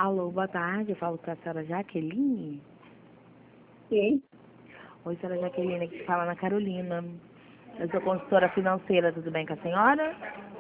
Alô, boa tarde. Eu falo com a senhora Jaqueline. Sim. Oi, senhora Jaqueline, aqui fala Ana Carolina. Eu sou consultora financeira, tudo bem com a senhora?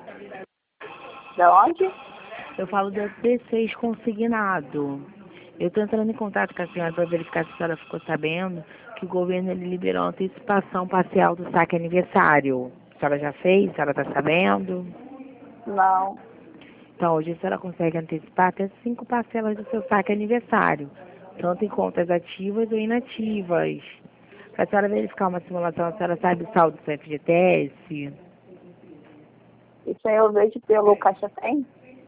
Da onde? Eu falo do C6 consignado. Eu estou entrando em contato com a senhora para verificar se a senhora ficou sabendo que o governo ele liberou a antecipação parcial do saque aniversário. A senhora já fez? A senhora está sabendo? Não. Então, hoje a senhora consegue antecipar até 5 parcelas do seu saque aniversário, tanto em contas ativas ou inativas. Para a senhora verificar uma simulação, a senhora sabe o saldo do seu FGTS? Isso aí eu vejo pelo Caixa Tem?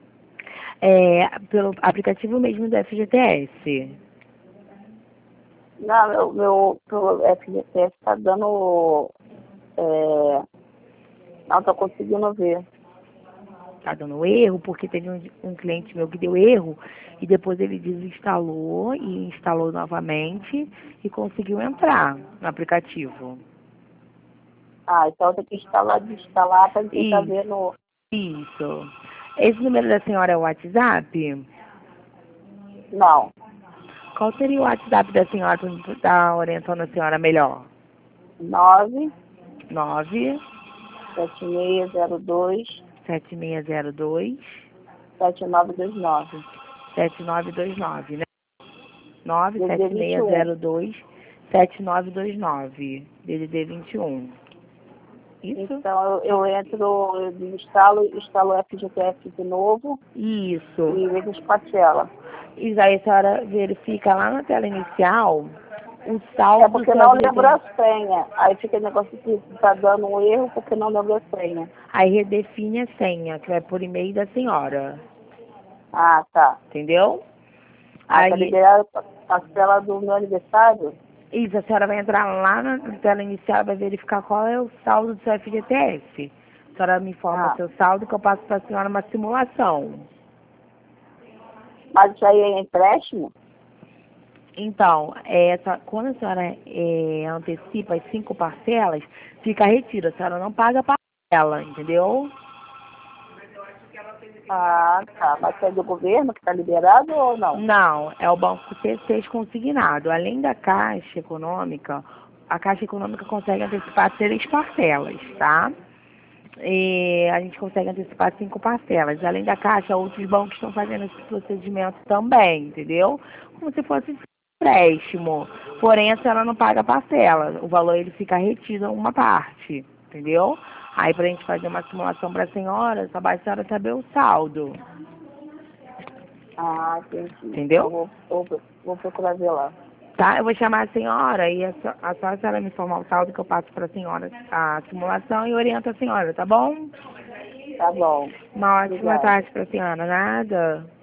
Pelo aplicativo mesmo do FGTS. Não, meu FGTS está dando... não estou conseguindo ver. Tá dando erro, porque teve um cliente meu que deu erro e depois ele desinstalou e instalou novamente e conseguiu entrar no aplicativo. Ah, então eu tenho que desinstalar para tentar Isso, ver no... isso. Esse número da senhora é o WhatsApp? Não. Qual seria o WhatsApp da senhora para estar orientando a senhora melhor? 9 9 7602 7602 7929. 7929, né? DDD 21. 97602 7929, DDD 21. Isso? Então eu entro, eu instalo o FGTS de novo Isso. e vejo as parcelas. E aí a senhora verifica lá na tela inicial o saldo É do porque seu não lembro a FGTS. senha. Aí fica o negócio que tá dando um erro porque não lembro a senha. Aí redefine a senha, que vai por e-mail da senhora. Ah, tá. Entendeu? Ah, tá Aí, liberada a parcela do meu aniversário? isso, a senhora vai entrar lá na tela inicial e vai verificar qual é o saldo do seu FGTS. A senhora me informa Ah, seu saldo que eu passo para a senhora uma simulação. mas isso aí é empréstimo? Então, quando a senhora antecipa as 5 parcelas, fica retiro. A senhora não paga parcela, entendeu? Ah, tá. Mas é do governo que tá liberado ou não? Não, é o Banco C6 consignado. Além da Caixa Econômica, a Caixa Econômica consegue antecipar 3 parcelas, tá? E a gente consegue antecipar 5 parcelas. Além da Caixa, outros bancos estão fazendo esse procedimento também, entendeu? Como se fosse empréstimo. Porém, a senhora não paga parcela. O valor ele fica retido em uma parte, entendeu? Aí, para a gente fazer uma simulação para a senhora, só basta a senhora saber o saldo, Ah, entendi. entendeu? Então vou procurar ver lá. Tá? Eu vou chamar a senhora e só a senhora me informar o saldo que eu passo para a senhora a simulação e oriento a senhora, tá bom? Tá bom. Uma ótima Obrigada. tarde para a senhora. Nada.